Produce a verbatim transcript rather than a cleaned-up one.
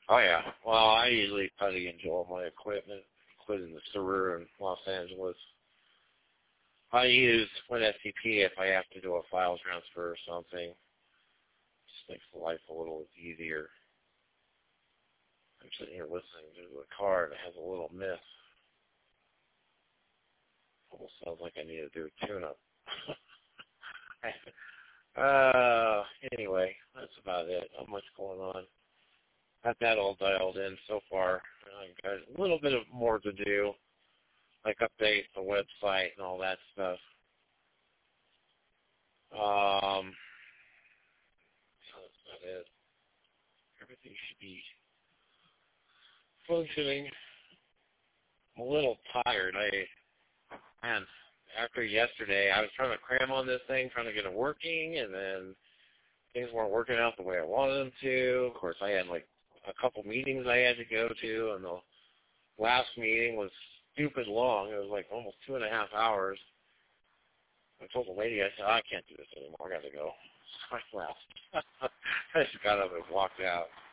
Oh, yeah. Well, I usually putty into all my equipment, including the server in Los Angeles. I use WinSCP if I have to do a file transfer or something. Just makes life a little easier. I'm sitting here listening to the car and it has a little miss. Almost sounds like I need to do a tune-up. uh, anyway, that's about it. Not much going on. Got that all dialed in so far. I've got a little bit of more to do, like update the website and all that stuff. Um, so that's about it. Everything should be functioning. I'm a little tired. I, man, after yesterday, I was trying to cram on this thing, trying to get it working, and then things weren't working out the way I wanted them to. Of course, I had like a couple meetings I had to go to, and the last meeting was stupid long. It was like almost two and a half hours. I told the lady, I said, I can't do this anymore. I got to go. So I left. I just got up and walked out.